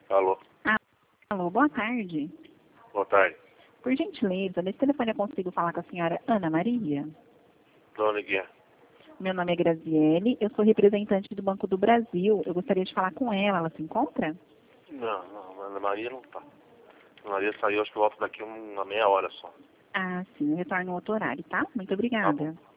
Alô, Ah, alô, boa tarde. boa tarde. Por gentileza, nesse telefone eu consigo falar com a senhora Ana Maria? De onde que é? Meu nome é Graziele, eu sou representante do Banco do Brasil. Eu gostaria de falar com ela se encontra? Não, Ana Maria não tá. Ana Maria saiu, acho que volta daqui uma meia hora só. Ah, sim, eu retorno no outro horário, tá? Muito Tá bom. obrigada.